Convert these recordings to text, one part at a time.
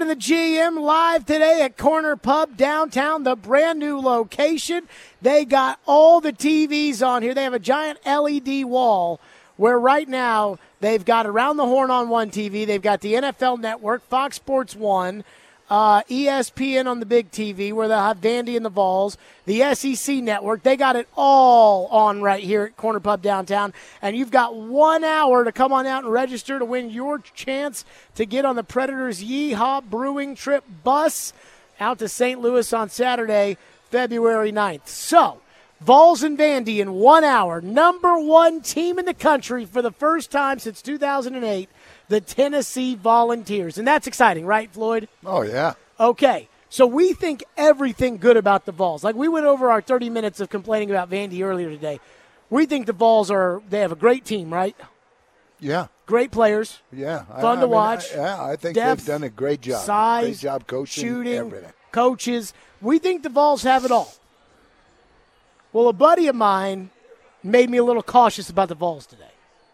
in the GM live today at Corner Pub downtown, the brand new location. They got all the TVs on here. They have a giant LED wall where right now they've got Around the Horn on one TV. They've got the NFL Network, Fox Sports 1, ESPN on the big TV where they'll have Vandy and the Vols, the SEC Network. They got it all on right here at Corner Pub downtown. And you've got 1 hour to come on out and register to win your chance to get on the Predators Yeehaw Brewing Trip bus out to St. Louis on Saturday, February 9th. So, Vols and Vandy in 1 hour. Number one team in the country for the first time since 2008. The Tennessee Volunteers. And that's exciting, right, Floyd? Oh, yeah. Okay, so we think everything good about the Vols. Like we went over our 30 minutes of complaining about Vandy earlier today. We think the Vols they have a great team, right? Yeah. Great players. Yeah. Fun to watch. I think Depth, they've done a great job. Size, great job coaching, shooting, everything. Coaches. We think the Vols have it all. Well, a buddy of mine made me a little cautious about the Vols today.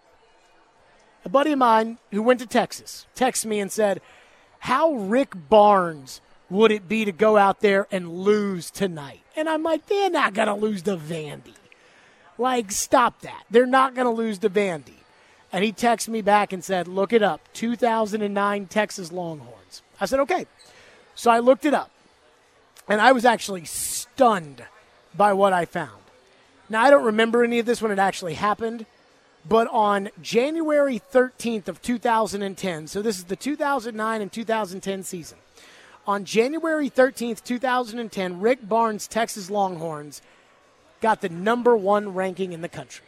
A buddy of mine who went to Texas texted me and said, how Rick Barnes would it be to go out there and lose tonight? And I'm like, they're not going to lose to Vandy. Like, stop that. They're not going to lose to Vandy. And he texted me back and said, look it up, 2009 Texas Longhorns. I said, okay. So I looked it up, and I was actually stunned by what I found. Now, I don't remember any of this when it actually happened, but on January 13th of 2010, so this is the 2009 and 2010 season, on January 13th, 2010, Rick Barnes' Texas Longhorns got the number one ranking in the country.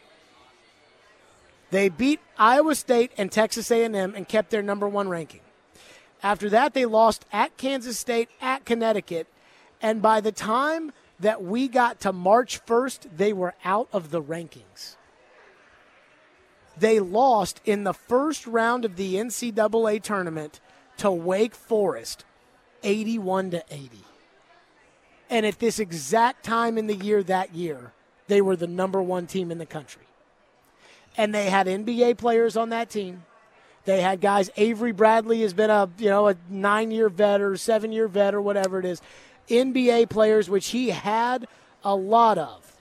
They beat Iowa State and Texas A&M and kept their number one ranking. After that, they lost at Kansas State, at Connecticut, and by the time that we got to March 1st, they were out of the rankings. They lost in the first round of the NCAA tournament to Wake Forest, 81-80. And at this exact time in the year that year, they were the number one team in the country. And they had NBA players on that team. They had guys, Avery Bradley has been a 9-year vet or 7-year vet or whatever it is. NBA players, which he had a lot of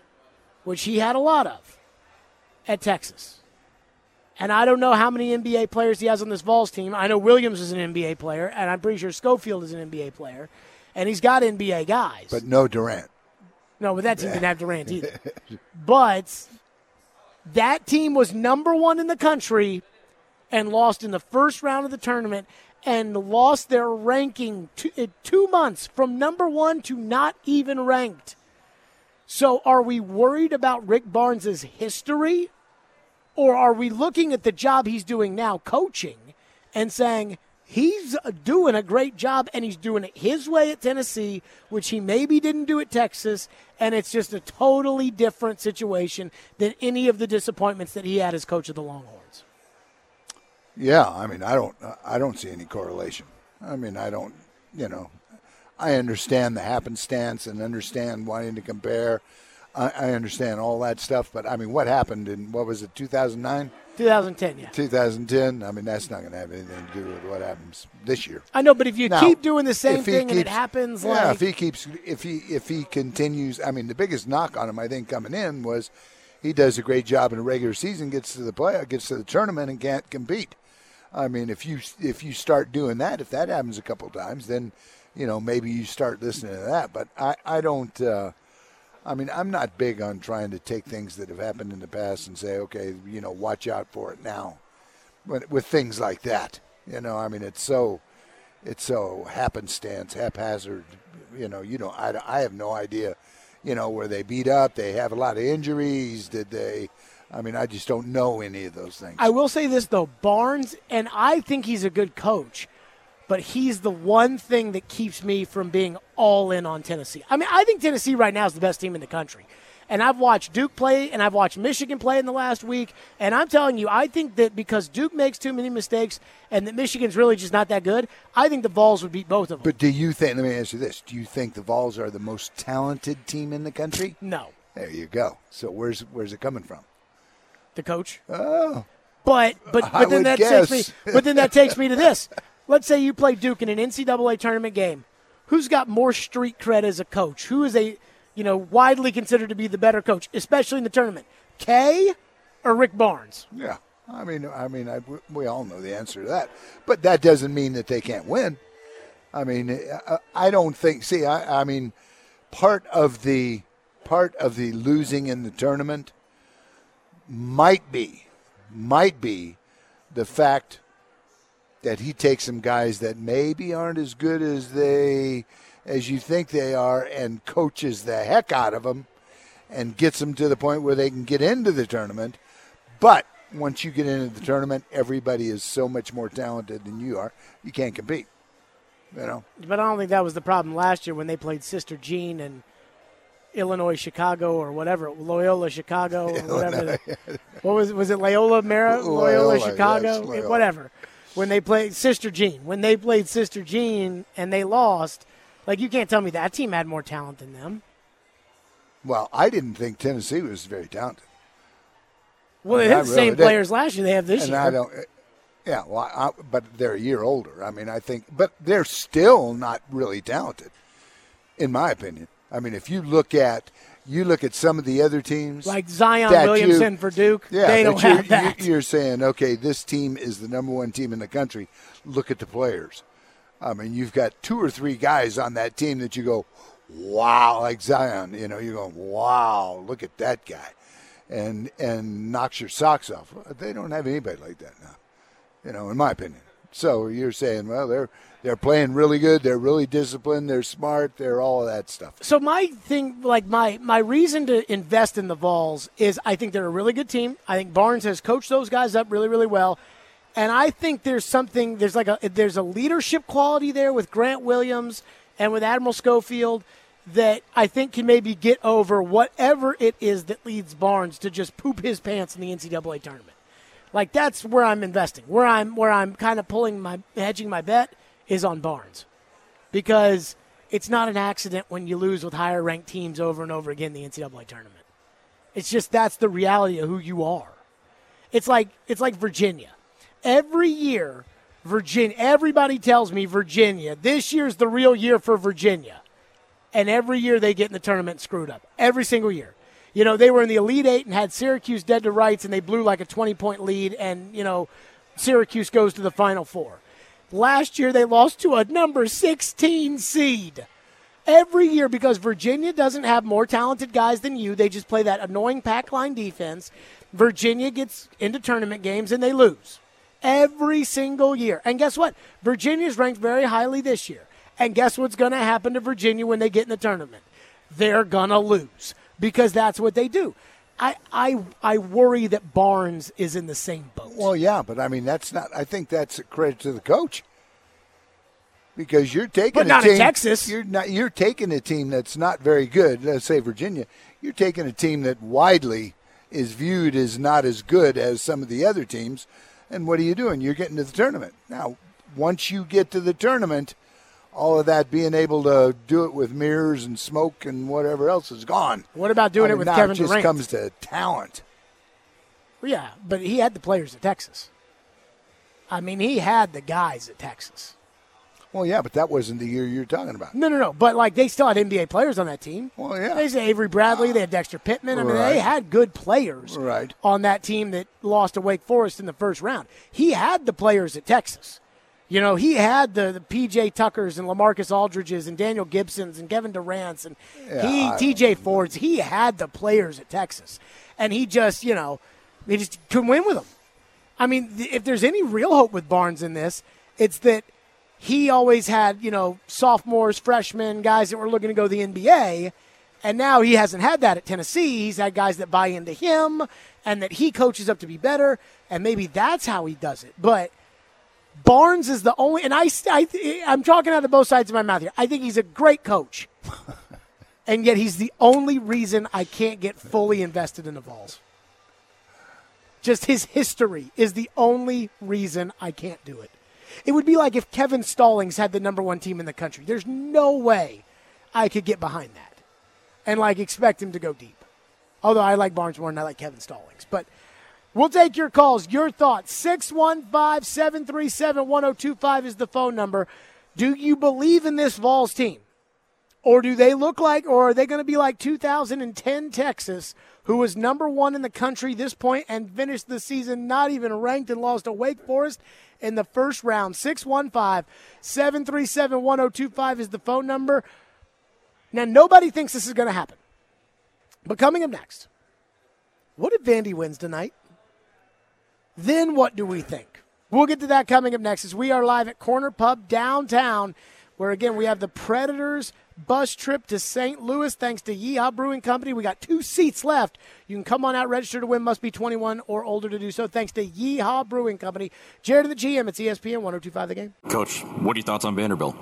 at Texas. And I don't know how many NBA players he has on this Vols team. I know Williams is an NBA player, and I'm pretty sure Schofield is an NBA player. And he's got NBA guys. But no Durant. No, but that team didn't have Durant either. But that team was number one in the country and lost in the first round of the tournament and lost their ranking 2 months from number one to not even ranked. So are we worried about Rick Barnes' history? Or are we looking at the job he's doing now coaching and saying he's doing a great job and he's doing it his way at Tennessee, which he maybe didn't do at Texas, and it's just a totally different situation than any of the disappointments that he had as coach of the Longhorns? Yeah, I mean, I don't see any correlation. I mean, I understand the happenstance and understand wanting to compare. I understand all that stuff, but, I mean, what happened in, 2009? 2010, yeah. 2010, I mean, that's not going to have anything to do with what happens this year. I know, but if you keep doing the same thing and it happens if he continues, I mean, the biggest knock on him, I think, coming in was he does a great job in the regular season, gets to the tournament and can't compete. I mean, if you start doing that, if that happens a couple of times, then, maybe you start listening to that. But I don't I'm not big on trying to take things that have happened in the past and say, okay, watch out for it now. But with things like that, I mean, it's so happenstance, haphazard. I have no idea, where they beat up. They have a lot of injuries. I just don't know any of those things. I will say this, though. Barnes, and I think he's a good coach, but he's the one thing that keeps me from being all in on Tennessee. I mean, I think Tennessee right now is the best team in the country. And I've watched Duke play, and I've watched Michigan play in the last week. And I'm telling you, I think that because Duke makes too many mistakes and that Michigan's really just not that good, I think the Vols would beat both of them. But do you think, let me ask you this, do you think the Vols are the most talented team in the country? No. There you go. So where's it coming from? The coach. Oh. But then that takes me to this. let's say you play Duke in an NCAA tournament game. Who's got more street cred as a coach? Who is widely considered to be the better coach, especially in the tournament? Kay or Rick Barnes? Yeah. We all know the answer to that. But that doesn't mean that they can't win. I mean, I don't think. See, I mean, part of the losing in the tournament might be the fact that he takes some guys that maybe aren't as good as you think they are, and coaches the heck out of them, and gets them to the point where they can get into the tournament. But once you get into the tournament, everybody is so much more talented than you are. You can't compete. But I don't think that was the problem last year when they played Sister Jean and Illinois Chicago or whatever, Loyola Chicago or whatever. What was it? Loyola Chicago, yes, Loyola. Whatever. When they played Sister Jean, and they lost, like, you can't tell me that team had more talent than them. Well, I didn't think Tennessee was very talented. Well, they had the same players last year they have this year. I don't. Yeah, well, but they're a year older. I mean, I think, but they're still not really talented, in my opinion. I mean, if you look at some of the other teams, like Zion Williamson for Duke, they don't have that. You're saying, okay, this team is the number one team in the country. Look at the players. I mean, you've got 2 or 3 guys on that team that you go, wow, like Zion. You're going, wow, look at that guy. And knocks your socks off. They don't have anybody like that now, in my opinion. So you're saying, well, they're playing really good. They're really disciplined. They're smart. They're all of that stuff. So my thing, like my reason to invest in the Vols is I think they're a really good team. I think Barnes has coached those guys up really, really well. And I think there's a leadership quality there with Grant Williams and with Admiral Schofield that I think can maybe get over whatever it is that leads Barnes to just poop his pants in the NCAA tournament. Like, that's where I'm investing. Where I'm kind of hedging my bet is on Barnes. Because it's not an accident when you lose with higher ranked teams over and over again in the NCAA tournament. It's just that's the reality of who you are. It's like Virginia. Every year, everybody tells me Virginia, this year's the real year for Virginia. And every year they get in the tournament screwed up. Every single year. They were in the Elite Eight and had Syracuse dead to rights, and they blew like a 20-point lead, and, Syracuse goes to the Final Four. Last year they lost to a number 16 seed. Every year, because Virginia doesn't have more talented guys than you. They just play that annoying pack line defense. Virginia gets into tournament games, and they lose. Every single year. And guess what? Virginia's ranked very highly this year. And guess what's going to happen to Virginia when they get in the tournament? They're going to lose because that's what they do. I worry that Barnes is in the same boat. Well, yeah, but I mean, that's not – I think that's a credit to the coach because you're taking but a not team – in Texas. You're taking a team that's not very good, let's say Virginia. You're taking a team that widely is viewed as not as good as some of the other teams, and what are you doing? You're getting to the tournament. Now, once you get to the tournament – all of that being able to do it with mirrors and smoke and whatever else is gone. What about doing it with Kevin Durant? It just comes to talent. Well, yeah, but he had the players at Texas. I mean, he had the guys at Texas. Well, yeah, but that wasn't the year you're talking about. No. But, they still had NBA players on that team. Well, yeah. They had Avery Bradley. They had Dexter Pittman. I mean, they had good players on that team that lost to Wake Forest in the first round. He had the players at Texas. He had the P.J. Tuckers and LaMarcus Aldridges and Daniel Gibsons and Kevin Durant's and T.J. Fords. He had the players at Texas. And he just, he just couldn't win with them. I mean, if there's any real hope with Barnes in this, it's that he always had, sophomores, freshmen, guys that were looking to go to the NBA. And now he hasn't had that at Tennessee. He's had guys that buy into him and that he coaches up to be better. And maybe that's how he does it. But Barnes is the only, and I'm talking out of both sides of my mouth here. I think he's a great coach, and yet he's the only reason I can't get fully invested in the Vols. Just his history is the only reason I can't do it. It would be like if Kevin Stallings had the number one team in the country. There's no way I could get behind that and expect him to go deep. Although I like Barnes more than I like Kevin Stallings, but We'll take your calls, your thoughts. 615-737-1025 is the phone number. Do you believe in this Vols team? Or do they look like, or are they going to be like 2010 Texas, who was number one in the country this point and finished the season not even ranked and lost to Wake Forest in the first round? 615-737-1025 is the phone number. Now, nobody thinks this is going to happen. But coming up next, what if Vandy wins tonight? Then what do we think? We'll get to that coming up next as we are live at Corner Pub downtown, where, again, we have the Predators bus trip to St. Louis thanks to Yeehaw Brewing Company. We got 2 seats left. You can come on out, register to win, must be 21 or older to do so, thanks to Yeehaw Brewing Company. Jared the GM, it's ESPN 102.5 The Game. Coach, what are your thoughts on Vanderbilt?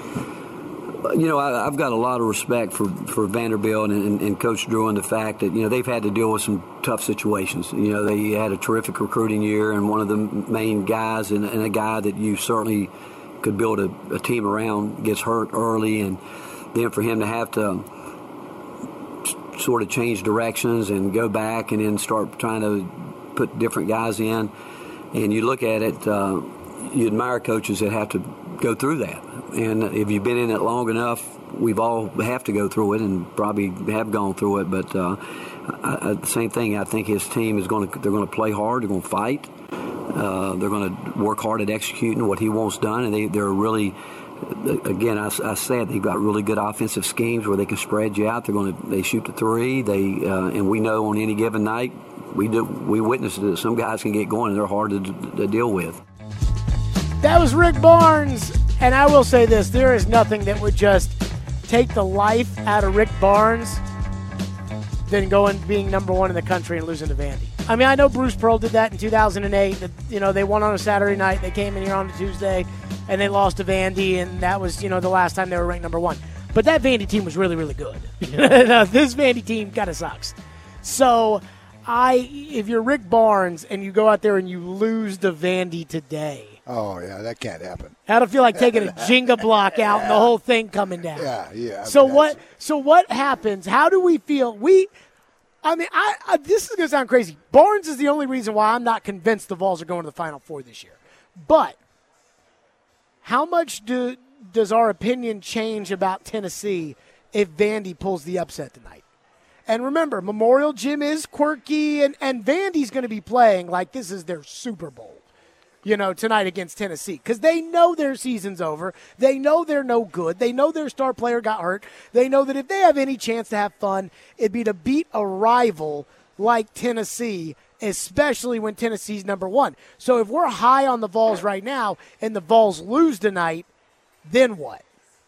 You know, I've got a lot of respect for Vanderbilt and Coach Drew and the fact that, you know, they've had to deal with some tough situations. You know, they had a terrific recruiting year, and one of the main guys and a guy that you certainly could build a team around gets hurt early, and then for him to have to sort of change directions and go back and then start trying to put different guys in. And you look at it, you admire coaches that have to go through that. And if you've been in it long enough, we've all have to go through it and probably have gone through it. But the same thing, I think his team they're going to play hard, they're going to fight. They're going to work hard at executing what he wants done, and they're really, again, I said they've got really good offensive schemes where they can spread you out. They shoot the three. And we know on any given night we witness that some guys can get going and they're hard to deal with. That was Rick Barnes, and I will say this: there is nothing that would just take the life out of Rick Barnes than going being number one in the country and losing to Vandy. I mean, I know Bruce Pearl did that in 2008. That, they won on a Saturday night. They came in here on a Tuesday, and they lost to Vandy, and that was, the last time they were ranked number one. But that Vandy team was really, really good. This Vandy team kind of sucks. So, if you're Rick Barnes and you go out there and you lose to Vandy today. Oh, yeah, that can't happen. How'd it feel like taking a Jenga block out and the whole thing coming down? Yeah. So what happens? How do we feel? This is going to sound crazy. Barnes is the only reason why I'm not convinced the Vols are going to the Final Four this year. But how much does our opinion change about Tennessee if Vandy pulls the upset tonight? And remember, Memorial Gym is quirky, and Vandy's going to be playing like this is their Super Bowl, tonight against Tennessee. Because they know their season's over. They know they're no good. They know their star player got hurt. They know that if they have any chance to have fun, it'd be to beat a rival like Tennessee, especially when Tennessee's number one. So if we're high on the Vols right now and the Vols lose tonight, then what?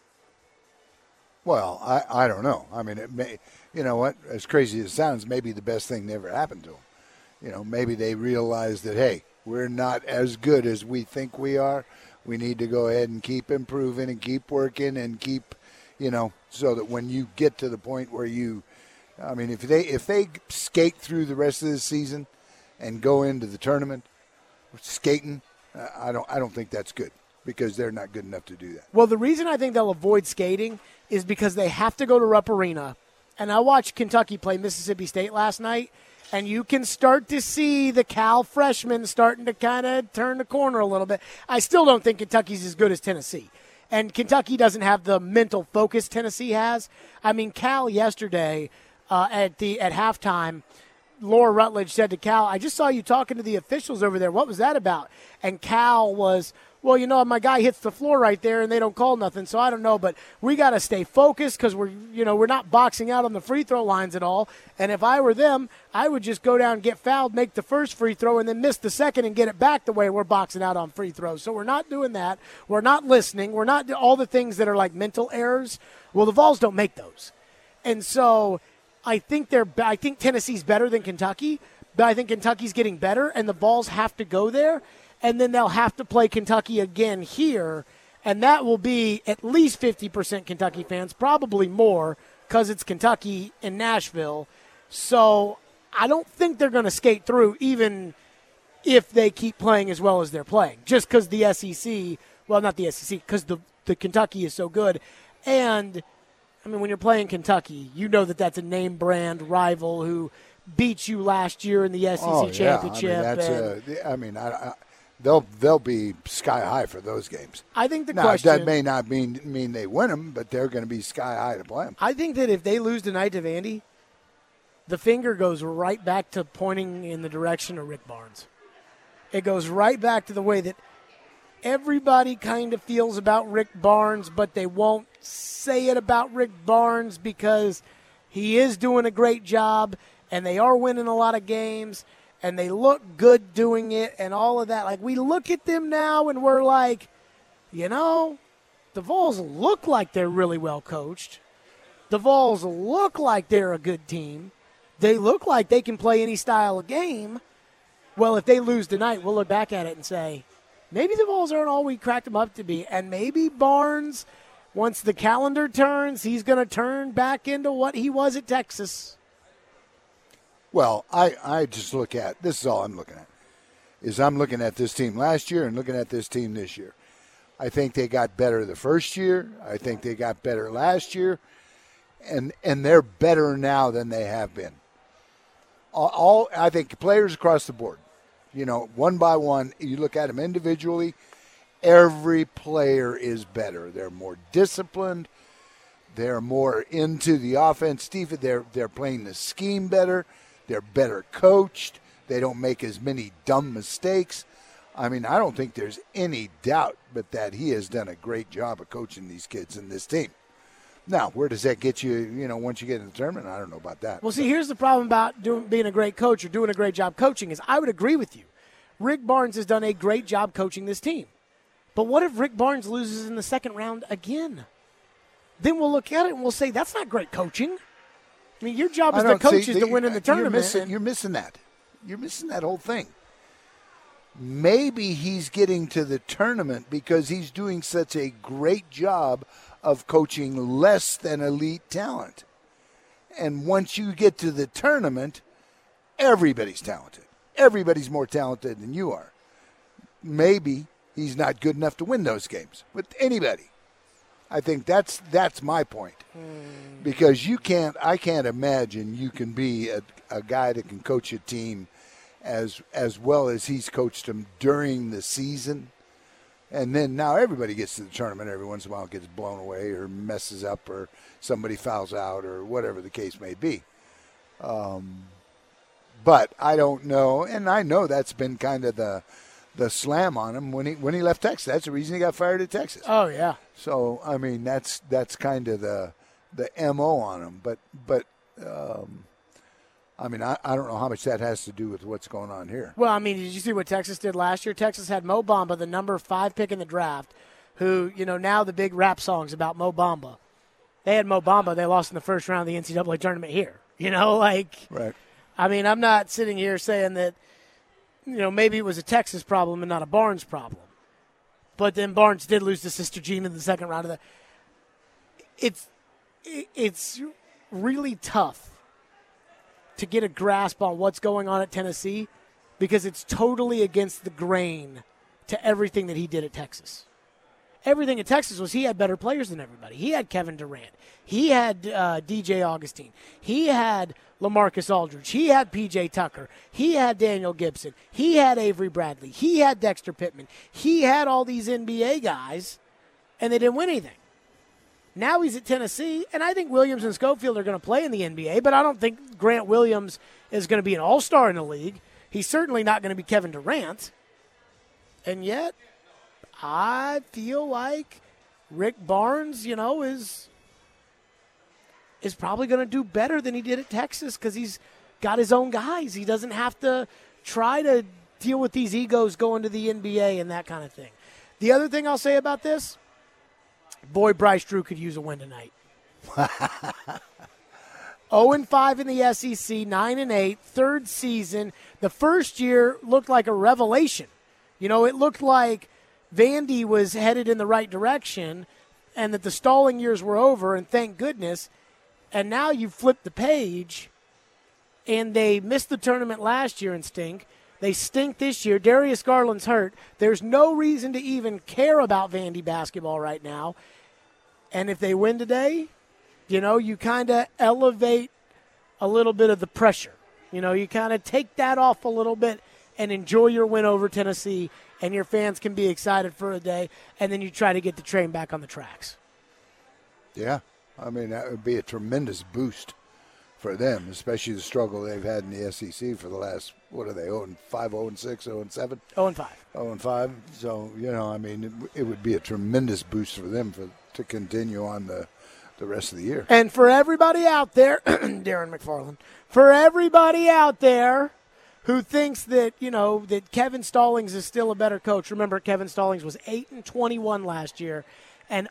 Well, I don't know. I mean, it may, you know what? As crazy as it sounds, maybe the best thing that ever happened to them. Maybe they realized that, hey, we're not as good as we think we are. We need to go ahead and keep improving and keep working and keep, so that when you get to the point where if they skate through the rest of the season and go into the tournament skating, I don't think that's good because they're not good enough to do that. Well, the reason I think they'll avoid skating is because they have to go to Rupp Arena. And I watched Kentucky play Mississippi State last night, and you can start to see the Cal freshmen starting to kind of turn the corner a little bit. I still don't think Kentucky's as good as Tennessee. And Kentucky doesn't have the mental focus Tennessee has. I mean, Cal yesterday at halftime, Laura Rutledge said to Cal, I just saw you talking to the officials over there. What was that about? And Cal was, well, my guy hits the floor right there and they don't call nothing, so I don't know. But we got to stay focused because we're not boxing out on the free throw lines at all. And if I were them, I would just go down and get fouled, make the first free throw, and then miss the second and get it back the way we're boxing out on free throws. So we're not doing that. We're not listening. We're not all the things that are like mental errors. Well, the Vols don't make those. And so I think Tennessee's better than Kentucky, but I think Kentucky's getting better, and the Vols have to go there. And then they'll have to play Kentucky again here, and that will be at least 50% Kentucky fans, probably more, because it's Kentucky in Nashville. So I don't think they're going to skate through, even if they keep playing as well as they're playing, just because the SEC, well, not the SEC, because the Kentucky is so good. And, I mean, when you're playing Kentucky, you know that that's a name brand rival who beat you last year in the SEC championship. They'll be sky high for those games. I think the now, question that may not mean they win them, but they're going to be sky high to play them. I think that if they lose tonight to Vandy, the finger goes right back to pointing in the direction of Rick Barnes. It goes right back to the way that everybody kind of feels about Rick Barnes, but they won't say it about Rick Barnes because he is doing a great job and they are winning a lot of games and they look good doing it and all of that. Like, we look at them now and we're like, the Vols look like they're really well coached. The Vols look like they're a good team. They look like they can play any style of game. Well, if they lose tonight, we'll look back at it and say, maybe the Vols aren't all we cracked them up to be. And maybe Barnes, once the calendar turns, he's going to turn back into what he was at Texas. Well, I just look at, this is all I'm looking at, is I'm looking at this team last year and looking at this team this year. I think they got better the first year. I think they got better last year. And they're better now than they have been. I think players across the board, one by one, you look at them individually, every player is better. They're more disciplined. They're more into the offense. They're playing the scheme better. They're better coached. They don't make as many dumb mistakes. I mean, I don't think there's any doubt but that he has done a great job of coaching these kids in this team. Now, where does that get you, once you get in the tournament? I don't know about that. Well, see, here's the problem about being a great coach or doing a great job coaching is I would agree with you. Rick Barnes has done a great job coaching this team. But what if Rick Barnes loses in the second round again? Then we'll look at it and we'll say, that's not great coaching. I mean, your job as the coach is to win in the tournament. You're missing that. You're missing that whole thing. Maybe he's getting to the tournament because he's doing such a great job of coaching less than elite talent. And once you get to the tournament, everybody's talented. Everybody's more talented than you are. Maybe he's not good enough to win those games with anybody. I think that's my point. Because I can't imagine you can be a guy that can coach a team as well as he's coached them during the season. And then now everybody gets to the tournament every once in a while, gets blown away or messes up or somebody fouls out or whatever the case may be. But I don't know, and I know that's been kind of the slam on him when he left Texas. That's the reason he got fired at Texas. Oh, yeah. So, I mean, that's kind of the MO on him. But I mean, I don't know how much that has to do with what's going on here. Well, I mean, did you see what Texas did last year? Texas had Mo Bamba, the number 5 pick in the draft, who, now the big rap songs about Mo Bamba. They had Mo Bamba. They lost in the first round of the NCAA tournament here. Right. I mean, I'm not sitting here saying that, maybe it was a Texas problem and not a Barnes problem. But then Barnes did lose to Sister Jean in the second round of the. It's really tough to get a grasp on what's going on at Tennessee because it's totally against the grain to everything that he did at Texas. Everything at Texas was he had better players than everybody. He had Kevin Durant. He had DJ Augustine. He had LaMarcus Aldridge. He had P.J. Tucker. He had Daniel Gibson. He had Avery Bradley. He had Dexter Pittman. He had all these NBA guys, and they didn't win anything. Now he's at Tennessee, and I think Williams and Schofield are going to play in the NBA, but I don't think Grant Williams is going to be an all-star in the league. He's certainly not going to be Kevin Durant. And yet, I feel like Rick Barnes, is probably going to do better than he did at Texas because he's got his own guys. He doesn't have to try to deal with these egos going to the NBA and that kind of thing. The other thing I'll say about this, boy, Bryce Drew could use a win tonight. 0-5 in the SEC, 9-8, third season. The first year looked like a revelation. It looked like Vandy was headed in the right direction and that the stalling years were over, and thank goodness. And now you flip the page, and they missed the tournament last year and stink. They stink this year. Darius Garland's hurt. There's no reason to even care about Vandy basketball right now. And if they win today, you kind of elevate a little bit of the pressure. You know, you kind of take that off a little bit and enjoy your win over Tennessee, and your fans can be excited for a day, and then you try to get the train back on the tracks. Yeah. I mean, that would be a tremendous boost for them, especially the struggle they've had in the SEC for the last, what are they, 0-5, 0-6, 0-7? 0-5. 0-5. So, you know, I mean, it would be a tremendous boost for them to continue on the rest of the year. And for everybody out there, Darren McFarland, for everybody out there who thinks that, you know, that Kevin Stallings is still a better coach, remember Kevin Stallings was 8-21 last year and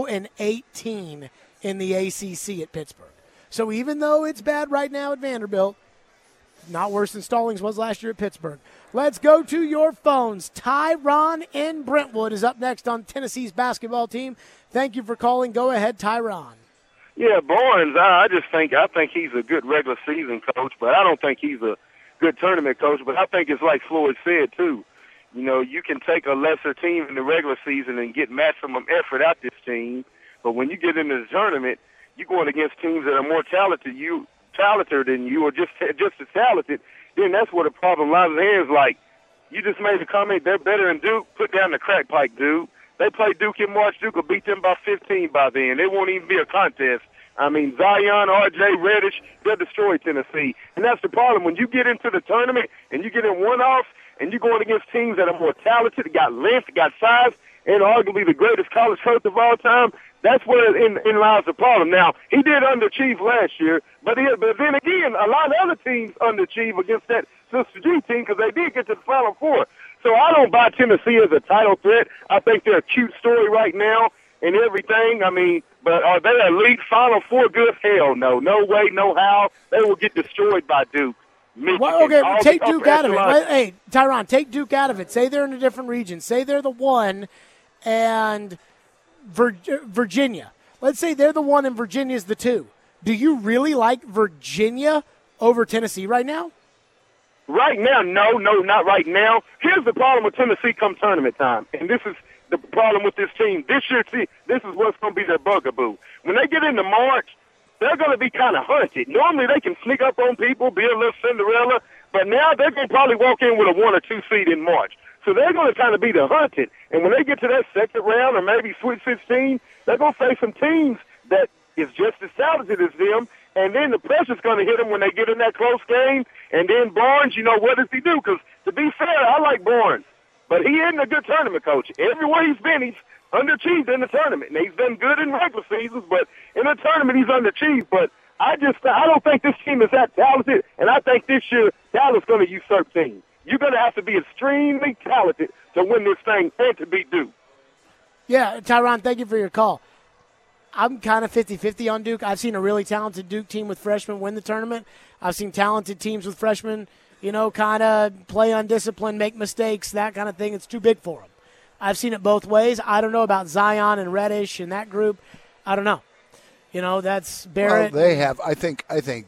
0-18 in the ACC at Pittsburgh. So even though it's bad right now at Vanderbilt, not worse than Stallings was last year at Pittsburgh. Let's go to your phones. Tyron in Brentwood is up next on Tennessee's basketball team. Thank you for calling. Go ahead, Tyron. Yeah, Barnes, I think he's a good regular season coach, but I don't think he's a good tournament coach. But I think it's like Floyd said, too. You know, you can take a lesser team in the regular season and get maximum effort out this team, but when you get into the tournament, you're going against teams that are more talented than you, or just as talented. Then that's where the problem lies in hands. Like, you just made the comment, they're better than Duke. Put down the crack pipe, dude. They play Duke in March. Duke will beat them by 15 by then. It won't even be a contest. I mean, Zion, RJ, Reddish, they'll destroy Tennessee. And that's the problem. When you get into the tournament and you get in one-offs and you're going against teams that are more talented, got length, got size, and arguably the greatest college coach of all time, that's where in lies the problem. Now, he did underachieve last year, but then again, a lot of other teams underachieve against that Sister G team because they did get to the Final Four. So I don't buy Tennessee as a title threat. I think they're a cute story right now and everything. I mean, but are they a elite Final Four good? Hell no. No way, no how. They will get destroyed by Duke. Well, okay, take Duke out of it. Hey, Tyron, take Duke out of it. Say they're in a different region. Say they're the one and Virginia. Let's say they're the one and Virginia's the two. Do you really like Virginia over Tennessee right now? Right now, no, not right now. Here's the problem with Tennessee come tournament time, and this is the problem with this team. This year, see, this is what's going to be their bugaboo. When they get into March, they're going to be kind of hunted. Normally, they can sneak up on people, be a little Cinderella, but now they're going to probably walk in with a 1 or 2 seed in March. So they're going to kind of be the hunted. And when they get to that second round or maybe Sweet 16, they're going to face some teams that is just as talented as them. And then the pressure's going to hit them when they get in that close game. And then Barnes, you know, what does he do? Because to be fair, I like Barnes. But he isn't a good tournament coach. Everywhere he's been, he's underachieved in the tournament. Now, he's been good in regular seasons, but in the tournament, he's underachieved. But I don't think this team is that talented. And I think this year, Dallas is going to usurp teams. You're going to have to be extremely talented to win this thing and to beat Duke. Yeah, Tyron, thank you for your call. I'm kind of 50-50 on Duke. I've seen a really talented Duke team with freshmen win the tournament. I've seen talented teams with freshmen, you know, kind of play undisciplined, make mistakes, that kind of thing. It's too big for them. I've seen it both ways. I don't know about Zion and Reddish and that group. I don't know. You know, that's Barrett. Well, they have. I think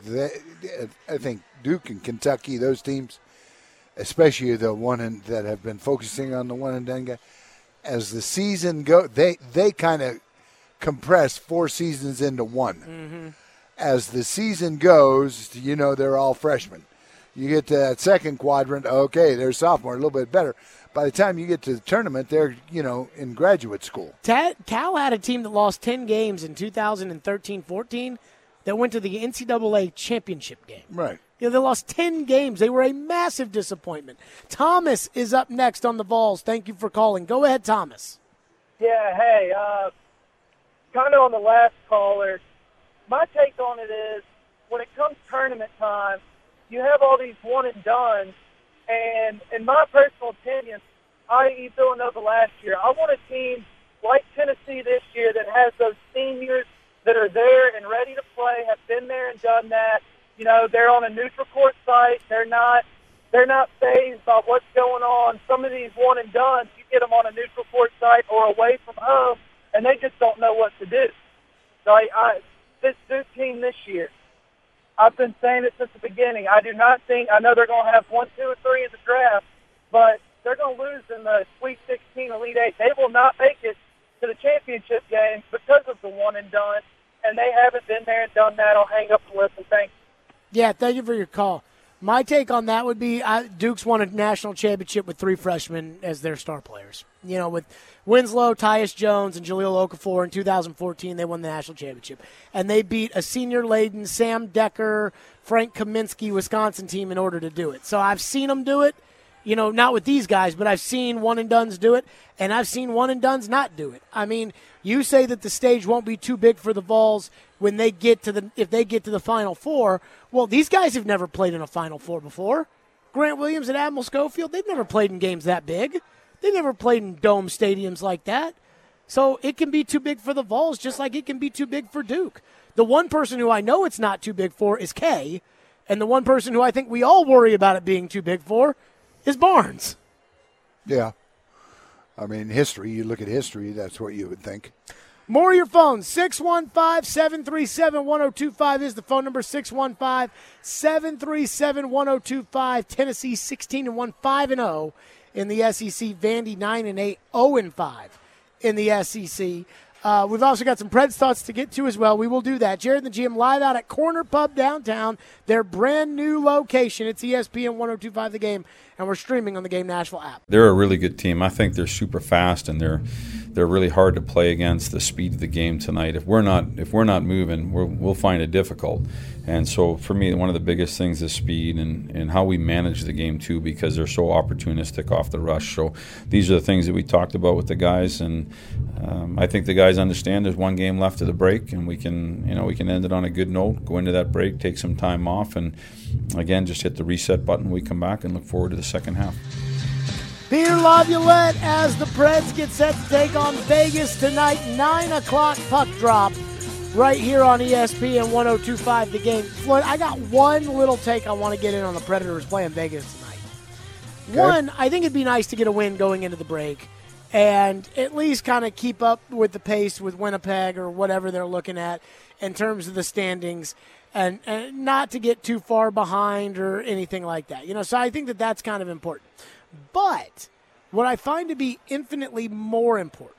Duke and Kentucky, those teams, especially the one that have been focusing on the one and done guy, as the season goes, they kind of compress 4 seasons into one. Mm-hmm. As the season goes, you know, they're all freshmen. You get to that second quadrant, okay, they're sophomore, a little bit better. By the time you get to the tournament, they're, you know, in graduate school. Cal had a team that lost 10 games in 2013-14 that went to the NCAA championship game. Right. You know, they lost 10 games. They were a massive disappointment. Thomas is up next on the Vols. Thank you for calling. Go ahead, Thomas. Yeah, hey, kind of on the last caller, my take on it is when it comes tournament time, you have all these one and done, and in my personal opinion, i.e. Villanova last year, I want a team like Tennessee this year that has those seniors that are there and ready to play, have been there and done that. You know, they're on a neutral court site. They're not fazed by what's going on. Some of these one and done, you get them on a neutral court site or away from home, and they just don't know what to do. So this Duke team this year, I've been saying it since the beginning. I do not think, I know they're going to have 1, 2, or 3 in the draft, but they're going to lose in the Sweet 16, Elite 8. They will not make it to the championship game because of the one and done, and they haven't been there and done that. I'll hang up and listen. Thanks. Yeah, thank you for your call. My take on that would be Duke's won a national championship with 3 freshmen as their star players. You know, with Winslow, Tyus Jones, and Jahlil Okafor in 2014, they won the national championship. And they beat a senior-laden Sam Decker, Frank Kaminsky, Wisconsin team in order to do it. So I've seen them do it. You know, not with these guys, but I've seen one-and-dones do it, and I've seen one-and-dones not do it. I mean, you say that the stage won't be too big for the Vols when they get to if they get to the Final Four. Well, these guys have never played in a Final Four before. Grant Williams and Admiral Schofield, they've never played in games that big. They've never played in dome stadiums like that. So it can be too big for the Vols just like it can be too big for Duke. The one person who I know it's not too big for is Kay, and the one person who I think we all worry about it being too big for is Barnes. Yeah. I mean, history, you look at history, that's what you would think. More of your phones. 615-737-1025 is the phone number. 615-737-1025. Tennessee 16-1, 5-0 in the SEC. Vandy 9-8, 0-5 in the SEC. We've also got some Preds thoughts to get to as well. We will do that. Jared and the GM live out at Corner Pub downtown, their brand new location. It's ESPN 102.5 The Game, and we're streaming on the Game Nashville app. They're a really good team. I think they're super fast, and they're really hard to play against the speed of the game tonight. If we're not moving, we'll find it difficult. And so for me, one of the biggest things is speed and how we manage the game too, because they're so opportunistic off the rush. So these are the things that we talked about with the guys, and I think the guys understand there's one game left of the break, and we can end it on a good note, go into that break, take some time off, and again just hit the reset button when we come back and look forward to the second half. Peter Laviolette as the Preds get set to take on Vegas tonight, 9 o'clock puck drop right here on ESPN 102.5 The Game. Floyd, I got one little take I want to get in on the Predators playing Vegas tonight. Okay. One, I think it'd be nice to get a win going into the break and at least kind of keep up with the pace with Winnipeg or whatever they're looking at in terms of the standings and not to get too far behind or anything like that. You know, so I think that that's kind of important. But what I find to be infinitely more important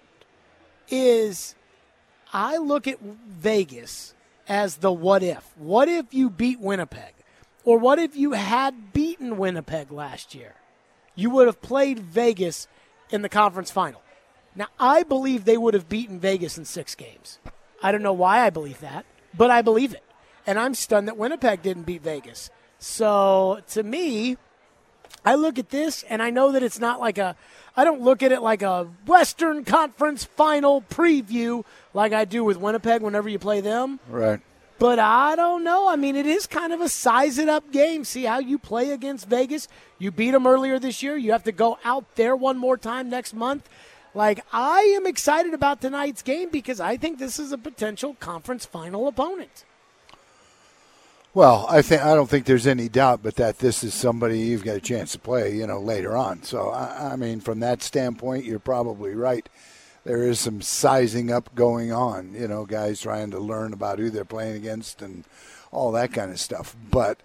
is I look at Vegas as the what if. What if you beat Winnipeg? Or what if you had beaten Winnipeg last year? You would have played Vegas in the conference final. Now, I believe they would have beaten Vegas in 6 games. I don't know why I believe that, but I believe it. And I'm stunned that Winnipeg didn't beat Vegas. So, to me, I look at this, and I know that it's not like I don't look at it like a Western Conference final preview like I do with Winnipeg whenever you play them. Right. But I don't know. I mean, it is kind of a size-it-up game. See how you play against Vegas. You beat them earlier this year. You have to go out there one more time next month. Like, I am excited about tonight's game because I think this is a potential conference final opponent. Well, I don't think there's any doubt but that this is somebody you've got a chance to play, later on. So, I mean, from that standpoint, you're probably right. There is some sizing up going on, guys trying to learn about who they're playing against and all that kind of stuff. But,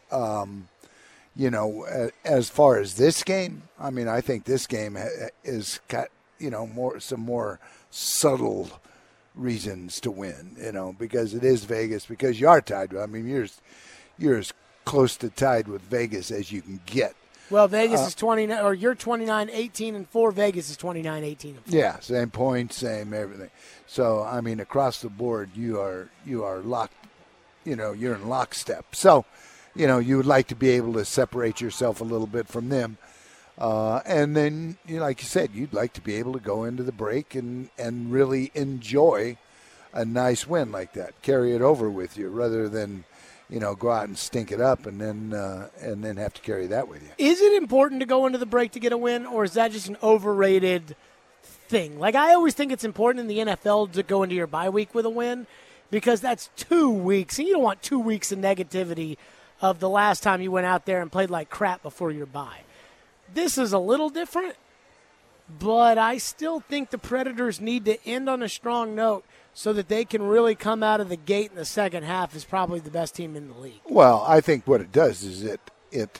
as far as this game, I mean, I think this game is got, some more subtle reasons to win, because it is Vegas, because you are tied. I mean, you're as close to tied with Vegas as you can get. Well, Vegas is 29, or you're 29-18-4. Vegas is 29-18-4. Yeah, same points, same everything. So, I mean, across the board, you are locked. You're in lockstep. So, you would like to be able to separate yourself a little bit from them, and then, like you said, you'd like to be able to go into the break and really enjoy a nice win like that, carry it over with you, rather than go out and stink it up and then have to carry that with you. Is it important to go into the break to get a win, or is that just an overrated thing? Like, I always think it's important in the NFL to go into your bye week with a win because that's 2 weeks, and you don't want 2 weeks of negativity of the last time you went out there and played like crap before your bye. This is a little different, but I still think the Predators need to end on a strong note so that they can really come out of the gate in the second half as probably the best team in the league. Well, I think what it does is it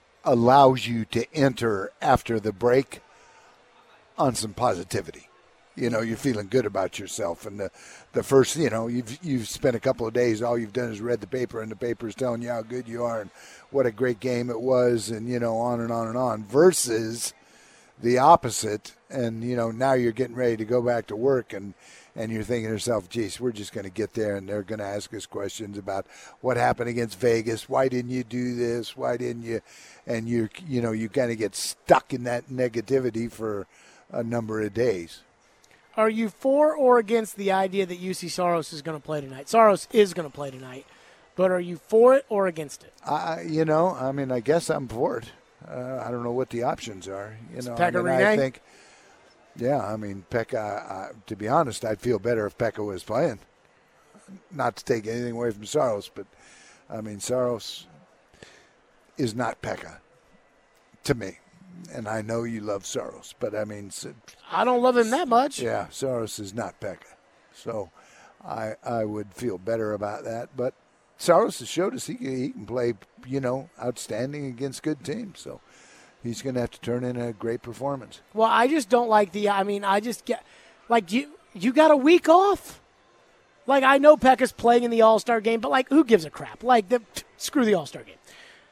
allows you to enter after the break on some positivity. you're feeling good about yourself. And the first, you've spent a couple of days, all you've done is read the paper, and the paper's telling you how good you are and what a great game it was, and, on and on and on, versus the opposite. And, now you're getting ready to go back to work, and you're thinking to yourself, geez, we're just going to get there, and they're going to ask us questions about what happened against Vegas. Why didn't you do this? Why didn't you? And you kind of get stuck in that negativity for a number of days. Are you for or against the idea that UC Saros is going to play tonight? Saros is going to play tonight, but are you for it or against it? I guess I'm for it. I don't know what the options are. Pekka I think. Yeah, Pekka, to be honest, I'd feel better if Pekka was playing. Not to take anything away from Saros, but, Saros is not Pekka to me. And I know you love Saros, but, I don't love him that much. Yeah, Saros is not Pekka. So I would feel better about that. But Saros has showed us he can play, outstanding against good teams. So he's going to have to turn in a great performance. Well, I just don't like I just get, you got a week off? I know Pekka's playing in the All-Star game, but, who gives a crap? Screw the All-Star game.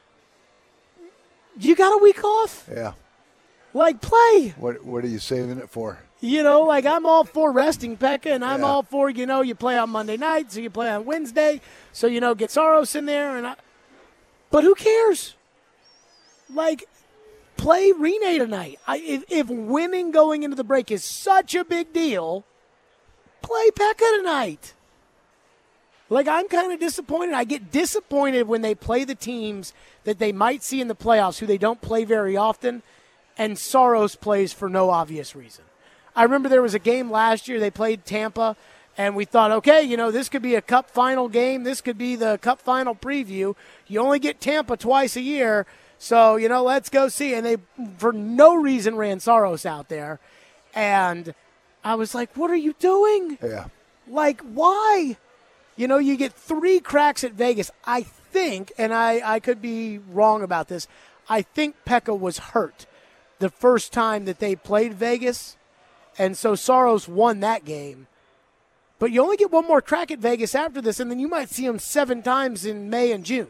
You got a week off? Yeah. Play. What are you saving it for? I'm all for resting Pekka, and I'm all for, you play on Monday night, so you play on Wednesday, so, get Saros in there. But who cares? Play Rinne tonight. If winning going into the break is such a big deal, play Pekka tonight. I'm kind of disappointed. I get disappointed when they play the teams that they might see in the playoffs who they don't play very often, and Saros plays for no obvious reason. I remember there was a game last year. They played Tampa, and we thought, okay, this could be a Cup final game. This could be the Cup final preview. You only get Tampa twice a year. So, let's go see. And they, for no reason, ran Saros out there. And I was like, what are you doing? Yeah. Why? You get 3 cracks at Vegas. I think, and I could be wrong about this, I think Pekka was hurt the first time that they played Vegas. And so Saros won that game. But you only get one more crack at Vegas after this, and then you might see him 7 times in May and June.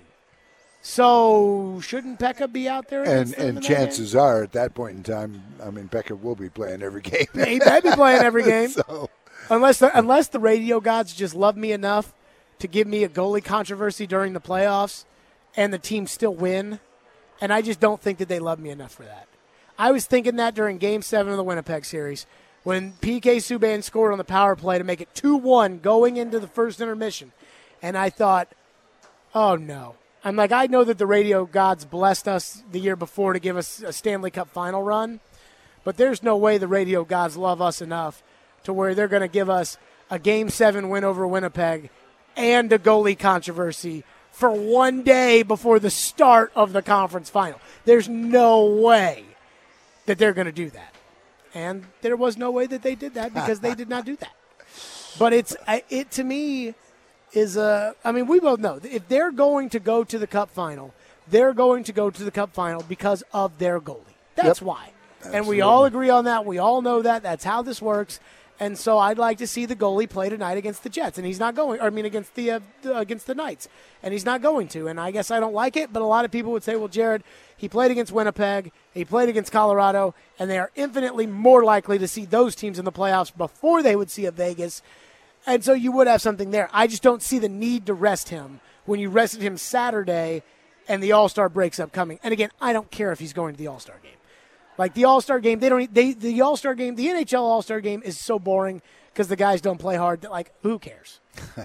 So shouldn't Pekka be out there? And chances are, at that point in time, Pekka will be playing every game. He might be playing every game. So. Unless the radio gods just love me enough to give me a goalie controversy during the playoffs and the team still win. And I just don't think that they love me enough for that. I was thinking that during Game 7 of the Winnipeg series when P.K. Subban scored on the power play to make it 2-1 going into the first intermission. And I thought, oh, no. I know that the radio gods blessed us the year before to give us a Stanley Cup final run, but there's no way the radio gods love us enough to where they're going to give us a Game 7 win over Winnipeg and a goalie controversy for one day before the start of the conference final. There's no way that they're going to do that. And there was no way that they did that because they did not do that. But it to me is we both know if they're going to go to the Cup final, they're going to go to the Cup final because of their goalie. That's why. Absolutely. And we all agree on that. We all know that. That's how this works. And so I'd like to see the goalie play tonight against the Jets, and he's not going. Against the Knights, and he's not going to. And I guess I don't like it, but a lot of people would say, well, Jared, he played against Winnipeg, he played against Colorado, and they are infinitely more likely to see those teams in the playoffs before they would see a Vegas. And so you would have something there. I just don't see the need to rest him when you rested him Saturday and the All-Star break's upcoming. And again, I don't care if he's going to the All-Star game. The All-Star game, the All-Star game, the NHL All-Star game is so boring because the guys don't play hard that, who cares?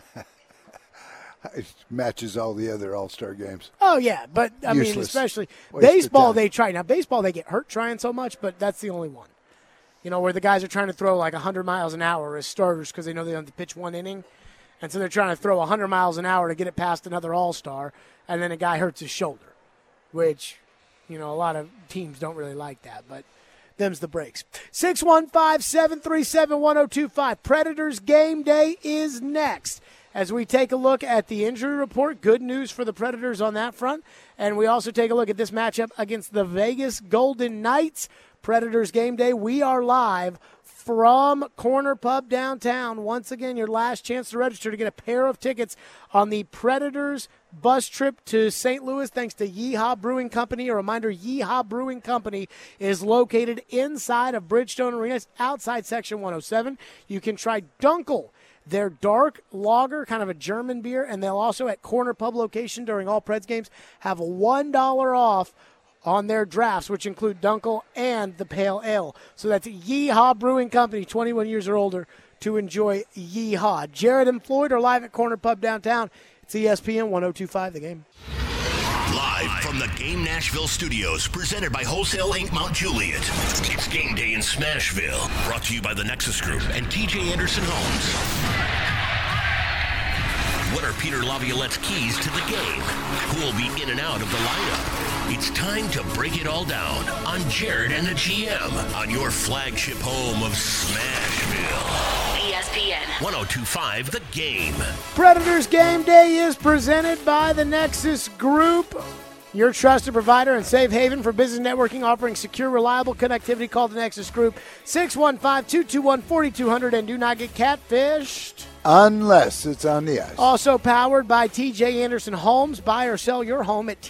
It matches all the other All-Star games. Oh, yeah, but, especially baseball, they try. Now, baseball, they get hurt trying so much, but that's the only one. Where the guys are trying to throw 100 miles an hour as starters because they know they don't have to pitch one inning. And so they're trying to throw 100 miles an hour to get it past another All-Star, and then a guy hurts his shoulder, which – a lot of teams don't really like that, but them's the breaks. 615-737-1025. Predators game day is next as we take a look at the injury report. Good news for the Predators on that front. And we also take a look at this matchup against the Vegas Golden Knights. Predators game day. We are live from Corner Pub downtown. Once again, your last chance to register to get a pair of tickets on the Predators bus trip to St. Louis thanks to Yeehaw Brewing Company. A reminder, Yeehaw Brewing Company is located inside of Bridgestone Arena, outside Section 107. You can try Dunkel, their dark lager, kind of a German beer, and they'll also at Corner Pub location during all Preds games have $1 off on their drafts, which include Dunkel and the Pale Ale. So that's Yeehaw Brewing Company, 21 years or older, to enjoy Yeehaw. Jared and Floyd are live at Corner Pub downtown. It's ESPN 102.5 The Game. Live from the Game Nashville studios, presented by Wholesale Inc. Mount Juliet. It's game day in Smashville, brought to you by the Nexus Group and TJ Anderson Homes. What are Peter Laviolette's keys to the game? Who will be in and out of the lineup? It's time to break it all down on Jared and the GM on your flagship home of Smashville. ESPN 102.5 The Game. Predators Game Day is presented by the Nexus Group, your trusted provider and safe haven for business networking, offering secure, reliable connectivity. Call the Nexus Group, 615-221-4200, and do not get catfished unless it's on the ice. Also powered by TJ Anderson Homes. Buy or sell your home at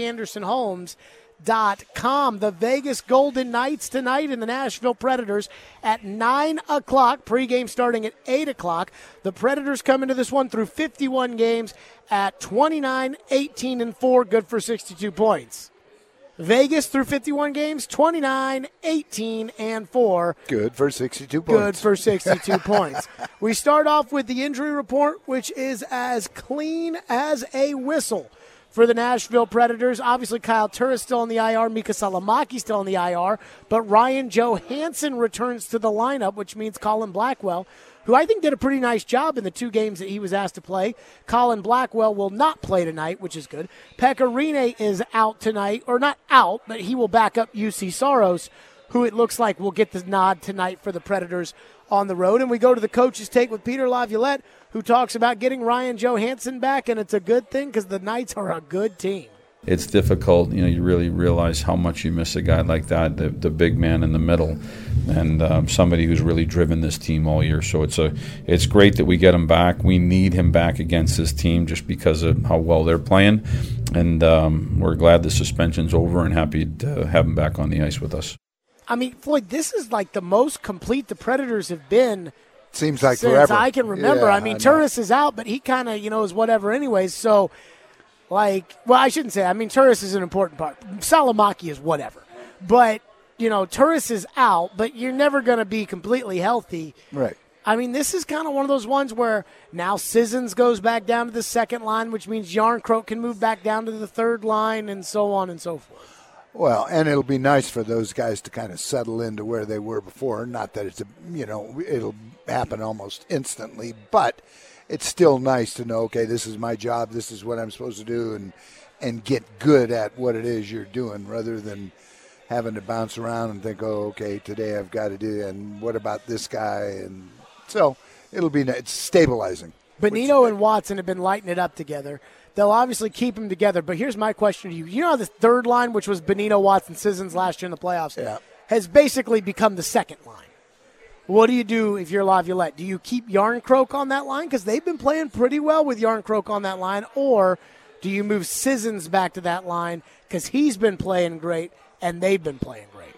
tjandersonhomes.com. The Vegas Golden Knights tonight and the Nashville Predators at 9 o'clock. Pregame starting at 8 o'clock. The Predators come into this one through 51 games at 29, 18, and 4, good for 62 points. Vegas through 51 games, 29, 18, and 4. Good for 62 points. Good for 62 points. We start off with the injury report, which is as clean as a whistle for the Nashville Predators. Obviously, Kyle Turris still on the IR, Mika Salomaki still on the IR, but Ryan Johansson returns to the lineup, which means Colin Blackwell, who I think did a pretty nice job in the 2 games that he was asked to play. Colin Blackwell will not play tonight, which is good. Pekka Rinne is out tonight, or not out, but he will back up UC Saros, who it looks like will get the nod tonight for the Predators on the road. And we go to the coach's take with Peter Laviolette, who talks about getting Ryan Johansson back, and it's a good thing because the Knights are a good team. It's difficult, you really realize how much you miss a guy like that, the big man in the middle, and somebody who's really driven this team all year. So it's great that we get him back. We need him back against this team just because of how well they're playing, and we're glad the suspension's over and happy to have him back on the ice with us. I mean, Floyd, this is like the most complete the Predators have been. Seems like since forever. I can remember. Yeah, I mean, Turris is out, but he kind of, is whatever anyways. So, I shouldn't say. I mean, Turris is an important part. Salomaki is whatever. But, Turris is out, but you're never going to be completely healthy. Right. I mean, this is kind of one of those ones where now Sissons goes back down to the second line, which means Jarnkrok can move back down to the third line, and so on and so forth. Well, and it'll be nice for those guys to kind of settle into where they were before. Not that it's it'll happen almost instantly, but it's still nice to know, okay, this is my job, this is what I'm supposed to do, and get good at what it is you're doing rather than having to bounce around and think, oh, okay, today I've got to do, and what about this guy? And so it's stabilizing. Benito and Watson have been lighting it up together. They'll obviously keep them together, but here's my question to you. You know how the third line, which was Benito, Watson, Sissons last year in the playoffs, has basically become the second line. What do you do if you're Laviolette? Do you keep Jarnkrok on that line? Because they've been playing pretty well with Jarnkrok on that line. Or do you move Sissons back to that line because he's been playing great and they've been playing great?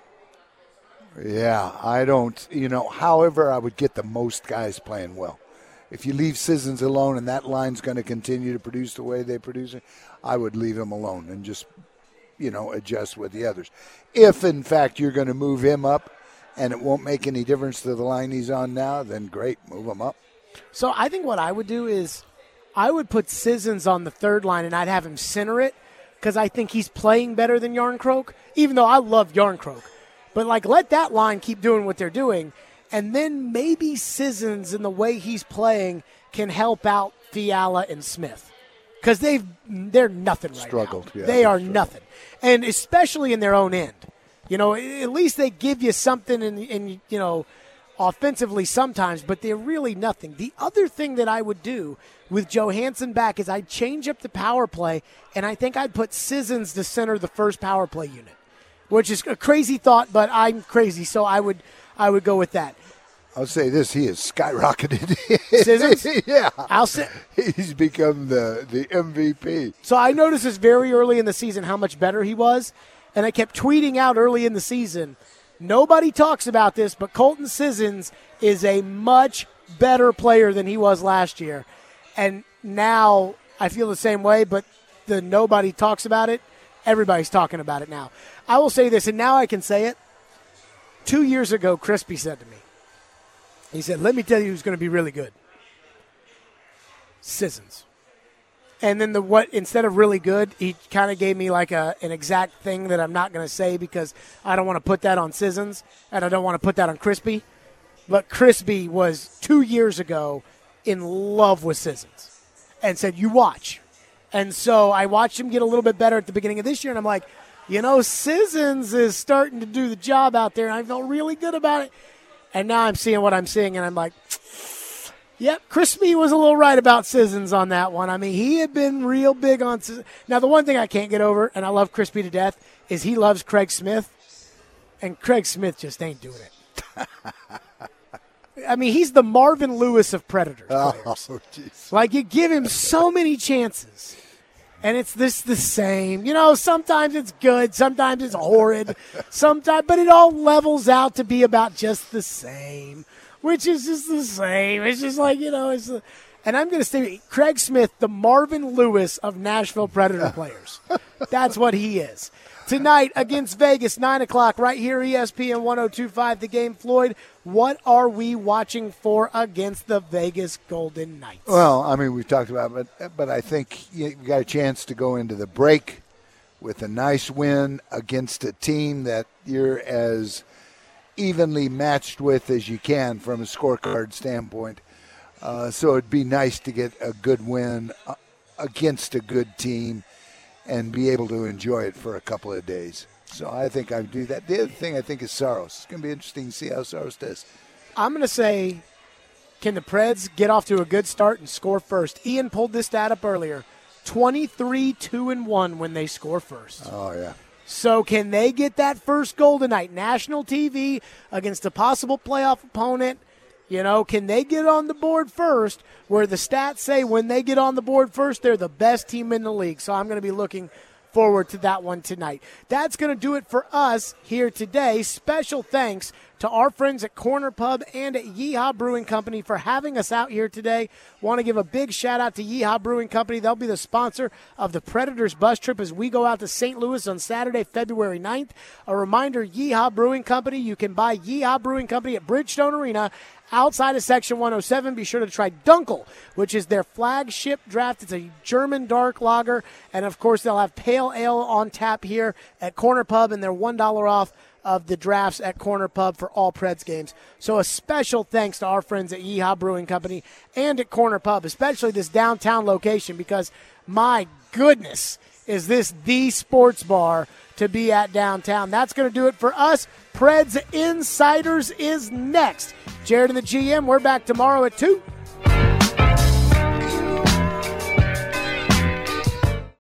Yeah, I don't, however, I would get the most guys playing well. If you leave Sissons alone and that line's going to continue to produce the way they produce it, I would leave him alone and just, adjust with the others. If, in fact, you're going to move him up, and it won't make any difference to the line he's on now, then great, move him up. So I think what I would do is I would put Sissons on the third line, and I'd have him center it because I think he's playing better than Jarnkrok, even though I love Jarnkrok. But, let that line keep doing what they're doing, and then maybe Sissons, in the way he's playing, can help out Fiala and Smith because they're nothing right struggled, now. Yeah, they are nothing, and especially in their own end. At least they give you something in offensively sometimes, but they're really nothing. The other thing that I would do with Johansson back is I'd change up the power play, and I think I'd put Sissons to center the first power play unit, which is a crazy thought, but I'm crazy, so I would I would go with that. I'll say this: he has skyrocketed. Sissons? Yeah, I'll say he's become the MVP. so. I noticed this very early in the season how much better he was, and I kept tweeting out early in the season. Nobody talks about this, but Colton Sissons is a much better player than he was last year, and now I feel the same way. But nobody talks about it. Everybody's talking about it now. I will say this, and now I can say it. 2 years ago, Crispy said to me, he said, let me tell you who's going to be really good. Sissons. And then instead of really good, he kind of gave me like an exact thing that I'm not going to say because I don't want to put that on Sissons and I don't want to put that on Crispy. But Crispy was 2 years ago in love with Sissons and said, you watch. And so I watched him get a little bit better at the beginning of this year, and I'm like, Sissons is starting to do the job out there, and I felt really good about it. And now I'm seeing what I'm seeing, and I'm like, yep, Crispy was a little right about Sissons on that one. I mean, he had been real big on Sissons. Now, the one thing I can't get over, and I love Crispy to death, is he loves Craig Smith, and Craig Smith just ain't doing it. I mean, he's the Marvin Lewis of Predators players. Oh, jeez. Like, you give him so many chances, and it's the same. Sometimes it's good, sometimes it's horrid, but it all levels out to be about just the same, which is just the same. It's just like, and I'm going to say Craig Smith, the Marvin Lewis of Nashville Predator players. That's what he is. Tonight against Vegas, 9 o'clock, right here, ESPN 102.5 The Game. Floyd, what are we watching for against the Vegas Golden Knights? Well, I mean, we've talked about it, but I think you got a chance to go into the break with a nice win against a team that you're as evenly matched with as you can from a scorecard standpoint. So it'd be nice to get a good win against a good team and be able to enjoy it for a couple of days. So I think I would do that. The other thing I think is Saros. It's going to be interesting to see how Saros does. I'm going to say, can the Preds get off to a good start and score first? Ian pulled this stat up earlier. 23-2-1 when they score first. Oh, yeah. So can they get that first goal tonight? National TV against a possible playoff opponent. Can they get on the board first, where the stats say when they get on the board first, they're the best team in the league. So I'm going to be looking forward to that one tonight. That's going to do it for us here today. Special thanks to our friends at Corner Pub and at Yeehaw Brewing Company for having us out here today. Want to give a big shout out to Yeehaw Brewing Company. They'll be the sponsor of the Predators bus trip as we go out to St. Louis on Saturday, February 9th. A reminder, Yeehaw Brewing Company, you can buy Yeehaw Brewing Company at Bridgestone Arena outside of Section 107. Be sure to try Dunkel, which is their flagship draft. It's a German dark lager. And, of course, they'll have pale ale on tap here at Corner Pub, and they're $1 off of the drafts at Corner Pub for all Preds games. So a special thanks to our friends at Yeehaw Brewing Company and at Corner Pub, especially this downtown location, because my goodness, is this the sports bar to be at downtown. That's going to do it for us. Preds Insiders is next. Jared and the GM, we're back tomorrow at 2.